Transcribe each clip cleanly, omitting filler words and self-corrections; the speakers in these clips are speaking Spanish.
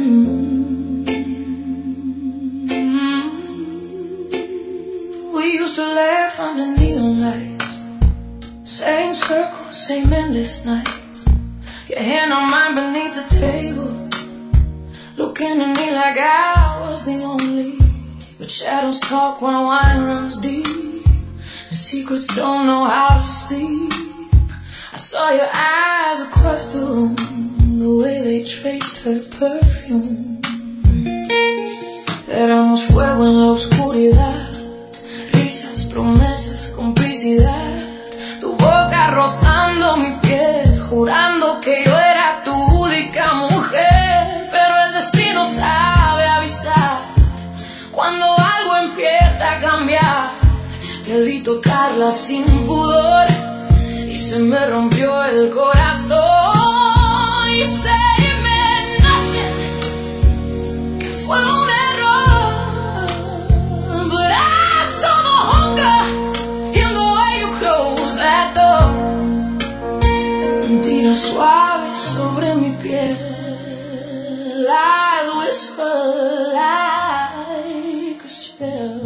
We used to laugh under neon lights, same circles, same endless nights. Your hand on mine beneath the table, looking at me like I was the only. But shadows talk when wine runs deep, and secrets don't know how to sleep. I saw your eyes across the room, the way they traced her perfume. Éramos fuego en la oscuridad, risas, promesas, complicidad. Tu boca rozando mi piel, jurando que yo era tu única mujer. Pero el destino sabe avisar cuando algo empieza a cambiar. Te vi tocarla sin pudor y se me rompió el corazón. Y séme nothing, que fue un error. But I saw the hunger in the way you closed that door. Mentiras suaves sobre mi piel, lies whisper like a spell.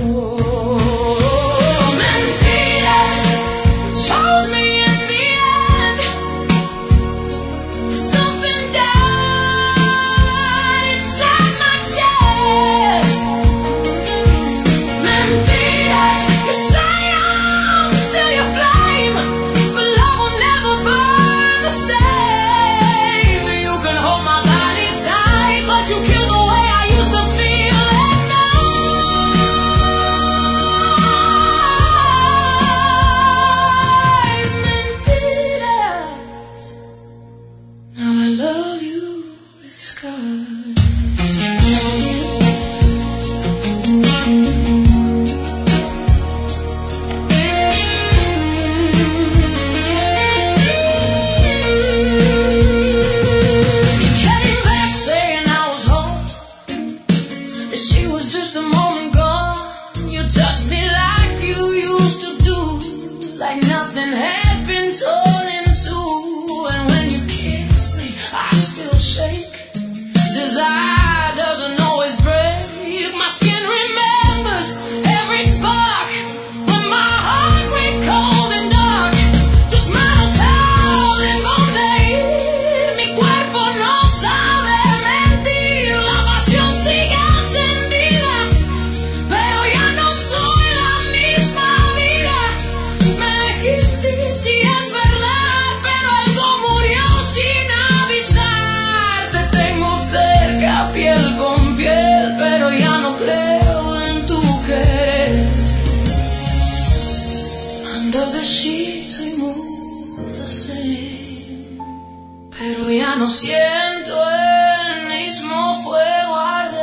No siento el mismo fuego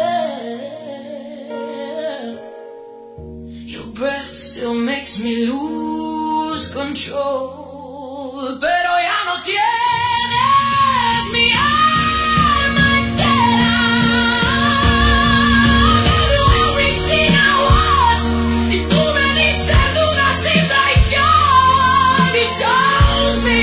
arder. Your breath still makes me lose control. Pero ya no tienes mi alma entera. I gave you everything I was, y tú me diste dudas sin traición. You chose me.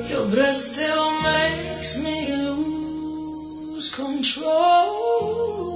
Still makes me lose control.